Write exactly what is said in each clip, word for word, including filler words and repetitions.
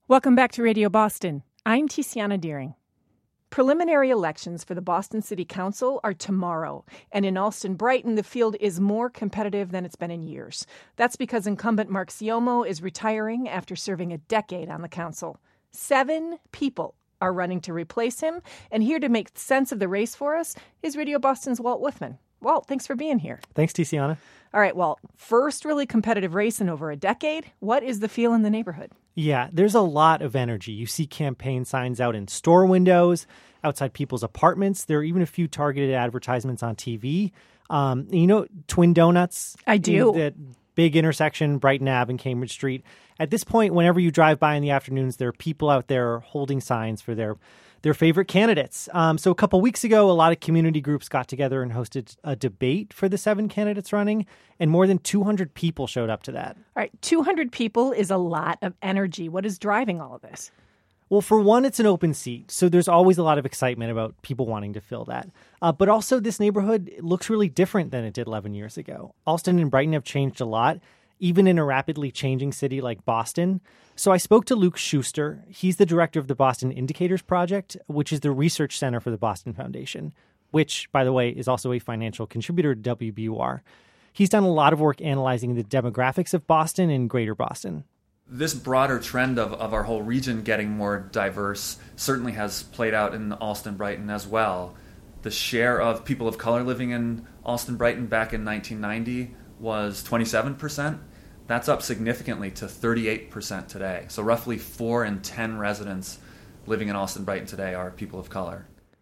Welcome back to Radio Boston. I'm Tiziana Deering. Preliminary elections for the Boston City Council are tomorrow, and in Allston-Brighton, the field is more competitive than it's been in years. That's because incumbent Mark Siomo is retiring after serving a decade on the council. Seven people are running to replace him, and here to make sense of the race for us is Radio Boston's Walt Wuthmann. Walt, thanks for being here. Thanks, Tiziana. All right, Walt, first really competitive race in over a decade. What is the feel in the neighborhood? Yeah, there's a lot of energy. You see campaign signs out in store windows, outside people's apartments. There are even a few targeted advertisements on T V. Um, you know, Twin Donuts? I do. That big intersection, Brighton Avenue and Cambridge Street. At this point, whenever you drive by in the afternoons, there are people out there holding signs for their their favorite candidates. Um, so a couple weeks ago, a lot of community groups got together and hosted a debate for the seven candidates running, and more than two hundred people showed up to that. All right, two hundred people is a lot of energy. What is driving all of this? Well, for one, it's an open seat, so there's always a lot of excitement about people wanting to fill that. Uh, but also, this neighborhood looks really different than it did eleven years ago. Allston and Brighton have changed a lot, even in a rapidly changing city like Boston. So I spoke to Luke Schuster. He's the director of the Boston Indicators Project, which is the research center for the Boston Foundation, which, by the way, is also a financial contributor to W B U R. He's done a lot of work analyzing the demographics of Boston and Greater Boston. This broader trend of, of our whole region getting more diverse certainly has played out in Allston-Brighton as well. The share of people of color living in Allston-Brighton back in nineteen ninety was twenty-seven percent. That's up significantly to thirty-eight percent today. So roughly four in ten residents living in Allston-Brighton today are people of color.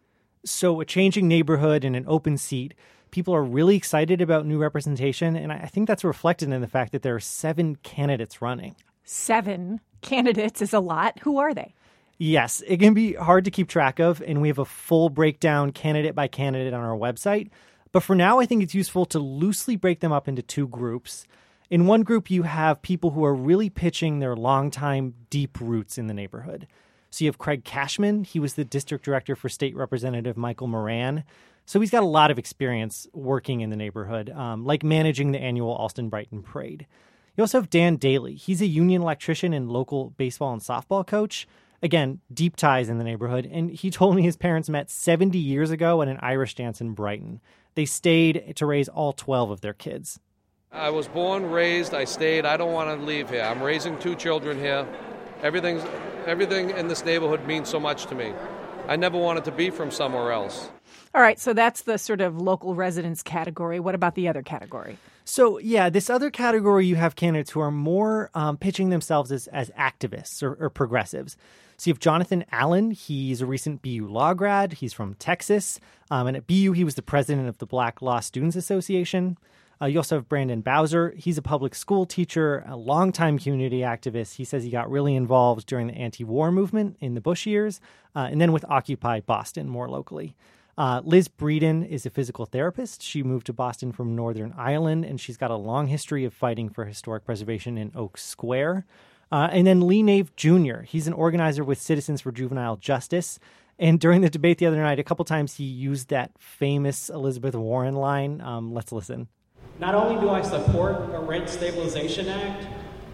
So a changing neighborhood and an open seat. People are really excited about new representation, and I think that's reflected in the fact that there are seven candidates running. Seven candidates is a lot. Who are they? Yes, it can be hard to keep track of, and we have a full breakdown candidate by candidate on our website. But for now, I think it's useful to loosely break them up into two groups. In one group, you have people who are really pitching their longtime deep roots in the neighborhood. So you have Craig Cashman. He was the district director for State Representative Michael Moran. So he's got a lot of experience working in the neighborhood, um, like managing the annual Allston-Brighton Parade. You also have Dan Daly. He's a union electrician and local baseball and softball coach. Again, deep ties in the neighborhood. And he told me his parents met seventy years ago at an Irish dance in Brighton. They stayed to raise all twelve of their kids. I was born, raised, I stayed. I don't want to leave here. I'm raising two children here. Everything's, everything in this neighborhood means so much to me. I never wanted to be from somewhere else. All right, so that's the sort of local residents category. What about the other category? So, yeah, this other category, you have candidates who are more um, pitching themselves as, as activists or, or progressives. So you have Jonathan Allen. He's a recent B U law grad. He's from Texas. Um, and at B U, he was the president of the Black Law Students Association. Uh, you also have Brandon Bowser. He's a public school teacher, a longtime community activist. He says he got really involved during the anti-war movement in the Bush years, uh, and then with Occupy Boston more locally. Uh, Liz Breeden is a physical therapist. She moved to Boston from Northern Ireland, and she's got a long history of fighting for historic preservation in Oak Square. Uh, and then Lee Nave Junior He's an organizer with Citizens for Juvenile Justice. And during the debate the other night, a couple times he used that famous Elizabeth Warren line. Um, let's listen. Not only do I support a Rent Stabilization Act,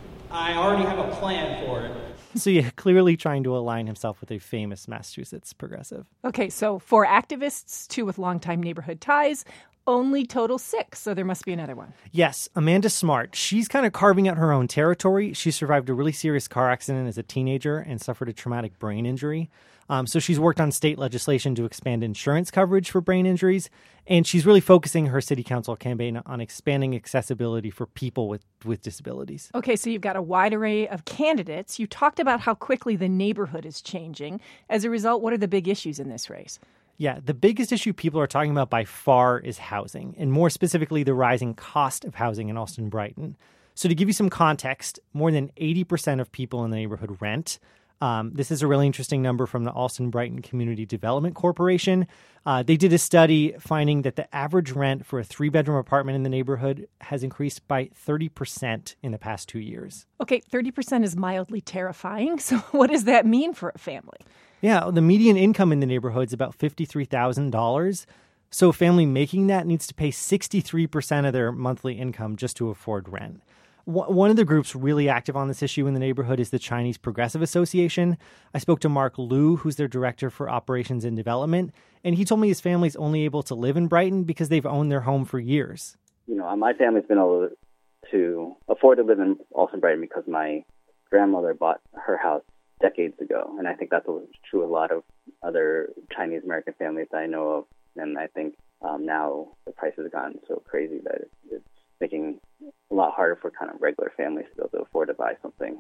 I already have a plan for it. So yeah, clearly trying to align himself with a famous Massachusetts progressive. Okay, so four activists, two with longtime neighborhood ties, only total six, so there must be another one. Yes, Amanda Smart. She's kind of carving out her own territory. She survived a really serious car accident as a teenager and suffered a traumatic brain injury. Um, so she's worked on state legislation to expand insurance coverage for brain injuries, and she's really focusing her city council campaign on expanding accessibility for people with, with disabilities. Okay, so you've got a wide array of candidates. You talked about how quickly the neighborhood is changing. As a result, what are the big issues in this race? Yeah, the biggest issue people are talking about by far is housing, and more specifically, the rising cost of housing in Allston-Brighton. So to give you some context, more than eighty percent of people in the neighborhood rent. Um, this is a really interesting number from the Allston-Brighton Community Development Corporation. Uh, they did a study finding that the average rent for a three-bedroom apartment in the neighborhood has increased by thirty percent in the past two years. Okay, thirty percent is mildly terrifying. So what does that mean for a family? Yeah, the median income in the neighborhood is about fifty-three thousand dollars. So a family making that needs to pay sixty-three percent of their monthly income just to afford rent. One of the groups really active on this issue in the neighborhood is the Chinese Progressive Association. I spoke to Mark Liu, who's their director for operations and development, and he told me his family's only able to live in Brighton because they've owned their home for years. You know, my family's been able to afford to live in Alston Brighton because my grandmother bought her house decades ago, and I think that's true of a lot of other Chinese American families that I know of. And I think um, now the prices have gotten so crazy that it's, it's making a lot harder for kind of regular families to be able to afford to buy something.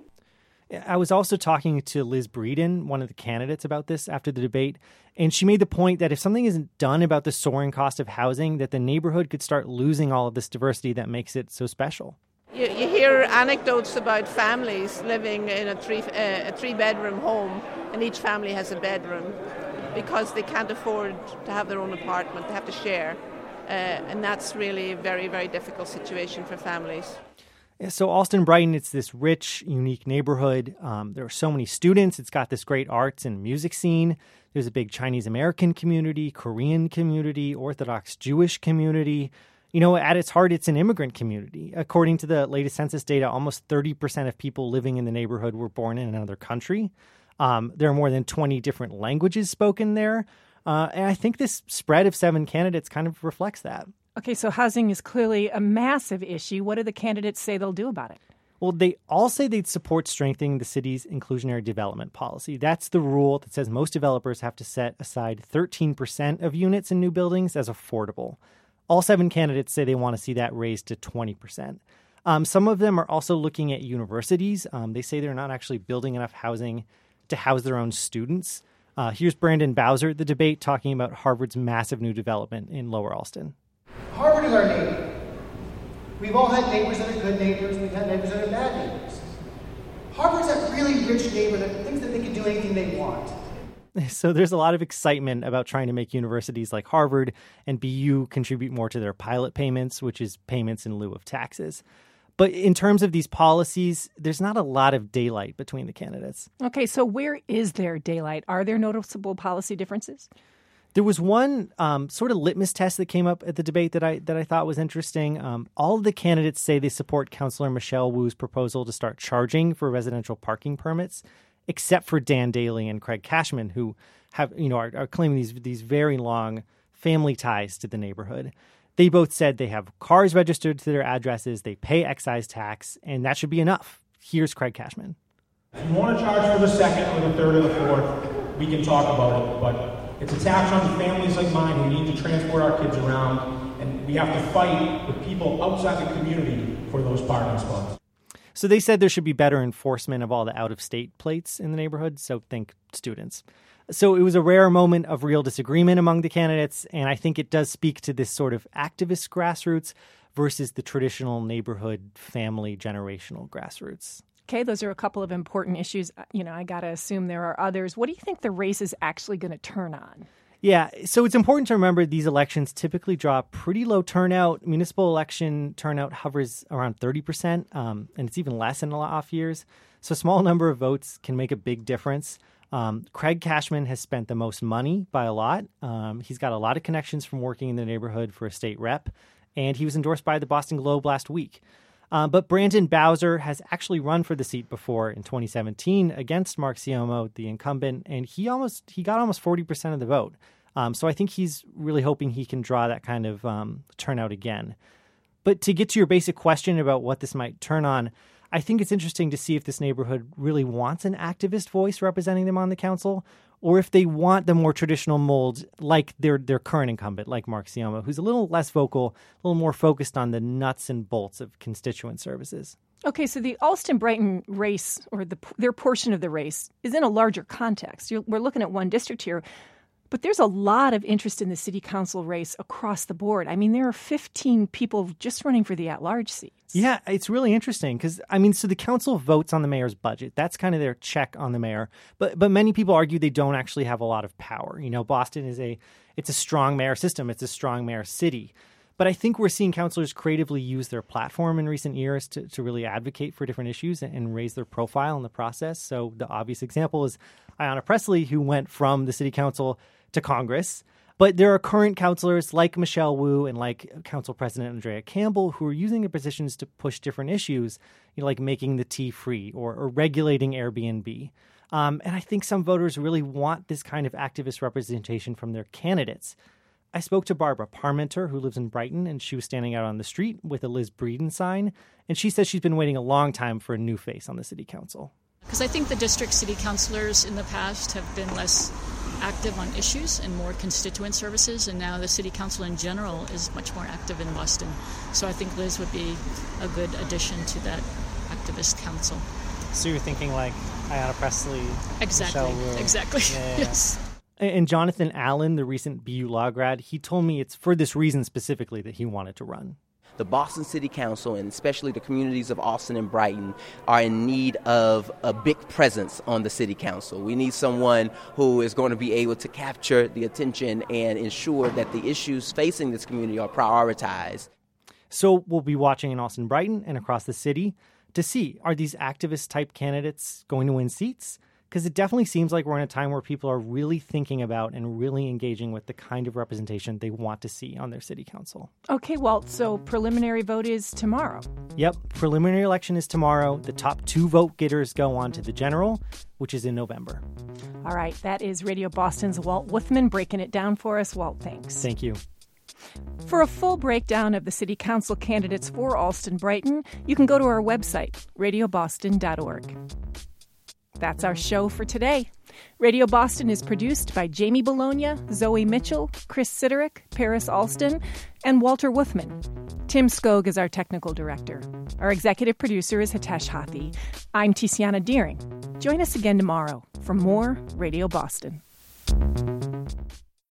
I was also talking to Liz Breeden, one of the candidates, about this after the debate, and she made the point that if something isn't done about the soaring cost of housing, that the neighborhood could start losing all of this diversity that makes it so special. You, you hear anecdotes about families living in a three uh, a three bedroom home, and each family has a bedroom because they can't afford to have their own apartment; they have to share, uh, and that's really a very very difficult situation for families. So Alston Brighton, it's this rich, unique neighborhood. Um, there are so many students. It's got this great arts and music scene. There's a big Chinese American community, Korean community, Orthodox Jewish community. You know, at its heart, it's an immigrant community. According to the latest census data, almost thirty percent of people living in the neighborhood were born in another country. Um, there are more than twenty different languages spoken there. Uh, and I think this spread of seven candidates kind of reflects that. Okay, so housing is clearly a massive issue. What do the candidates say they'll do about it? Well, they all say they'd support strengthening the city's inclusionary development policy. That's the rule that says most developers have to set aside thirteen percent of units in new buildings as affordable. All seven candidates say they want to see that raised to twenty percent. Um, some of them are also looking at universities. Um, they say they're not actually building enough housing to house their own students. Uh, here's Brandon Bowser at the debate talking about Harvard's massive new development in Lower Alston. Harvard is our neighbor. We've all had neighbors that are good neighbors. We've had neighbors that are bad neighbors. Harvard's that really rich neighbor that thinks that they can do anything they want. So there's a lot of excitement about trying to make universities like Harvard and B U contribute more to their pilot payments, which is payments in lieu of taxes. But in terms of these policies, there's not a lot of daylight between the candidates. Okay, so where is there daylight? Are there noticeable policy differences? There was one um, sort of litmus test that came up at the debate that I that I thought was interesting. Um, all of the candidates say they support Councillor Michelle Wu's proposal to start charging for residential parking permits, except for Dan Daly and Craig Cashman, who have you know are, are claiming these these very long family ties to the neighborhood. They both said they have cars registered to their addresses, they pay excise tax, and that should be enough. Here's Craig Cashman. If you want to charge for the second or the third or the fourth, we can talk about it, but it's a tax on families like mine who need to transport our kids around, and we have to fight with people outside the community for those parking spots. So they said there should be better enforcement of all the out-of-state plates in the neighborhood, so think students. So it was a rare moment of real disagreement among the candidates, and I think it does speak to this sort of activist grassroots versus the traditional neighborhood family generational grassroots. Okay, those are a couple of important issues. You know, I got to assume there are others. What do you think the race is actually going to turn on? Yeah, so it's important to remember these elections typically draw pretty low turnout. Municipal election turnout hovers around thirty percent, um, and it's even less in a lot of off years. So a small number of votes can make a big difference. Um, Craig Cashman has spent the most money by a lot. Um, he's got a lot of connections from working in the neighborhood for a state rep, and he was endorsed by the Boston Globe last week. Uh, but Brandon Bowser has actually run for the seat before in twenty seventeen against Mark Siomo, the incumbent, and he almost he got almost forty percent of the vote. Um, so I think he's really hoping he can draw that kind of um, turnout again. But to get to your basic question about what this might turn on, I think it's interesting to see if this neighborhood really wants an activist voice representing them on the council, or if they want the more traditional mold like their their current incumbent, like Mark Siomo, who's a little less vocal, a little more focused on the nuts and bolts of constituent services. Okay, so the Alston-Brighton race, or the, their portion of the race, is in a larger context. You're, we're looking at one district here, but there's a lot of interest in the city council race across the board. I mean, there are fifteen people just running for the at-large seats. Yeah, it's really interesting because, I mean, so the council votes on the mayor's budget. That's kind of their check on the mayor. But but many people argue they don't actually have a lot of power. You know, Boston is a, it's a strong mayor system. It's a strong mayor city. But I think we're seeing councilors creatively use their platform in recent years to, to really advocate for different issues and, and raise their profile in the process. So the obvious example is Ayanna Pressley, who went from the city council to Congress. But there are current counselors like Michelle Wu and like Council President Andrea Campbell who are using their positions to push different issues, you know, like making the tea free or, or regulating Airbnb. Um, and I think some voters really want this kind of activist representation from their candidates. I spoke to Barbara Parmenter, who lives in Brighton, and she was standing out on the street with a Liz Breeden sign. And she says she's been waiting a long time for a new face on the city council. Because I think the district city councilors in the past have been less active on issues and more constituent services, and now the city council in general is much more active in Boston. So I think Liz would be a good addition to that activist council. So you're thinking like Ayanna Pressley, exactly, Michelle Wu. Exactly, yeah, yeah. Yes. And Jonathan Allen, the recent B U Law grad, he told me it's for this reason specifically that he wanted to run. The Boston City Council, and especially the communities of Austin and Brighton, are in need of a big presence on the city council. We need someone who is going to be able to capture the attention and ensure that the issues facing this community are prioritized. So we'll be watching in Austin, Brighton, and across the city to see, are these activist-type candidates going to win seats? Because it definitely seems like we're in a time where people are really thinking about and really engaging with the kind of representation they want to see on their city council. Okay, Walt, so preliminary vote is tomorrow. Yep, preliminary election is tomorrow. The top two vote getters go on to the general, which is in November. All right, that is Radio Boston's Walt Wuthman breaking it down for us. Walt, thanks. Thank you. For a full breakdown of the city council candidates for Allston Brighton, you can go to our website, radio boston dot org. That's our show for today. Radio Boston is produced by Jamie Bologna, Zoe Mitchell, Chris Siderick, Paris Alston, and Walter Wuthman. Tim Skog is our technical director. Our executive producer is Hitesh Hathi. I'm Tiziana Deering. Join us again tomorrow for more Radio Boston.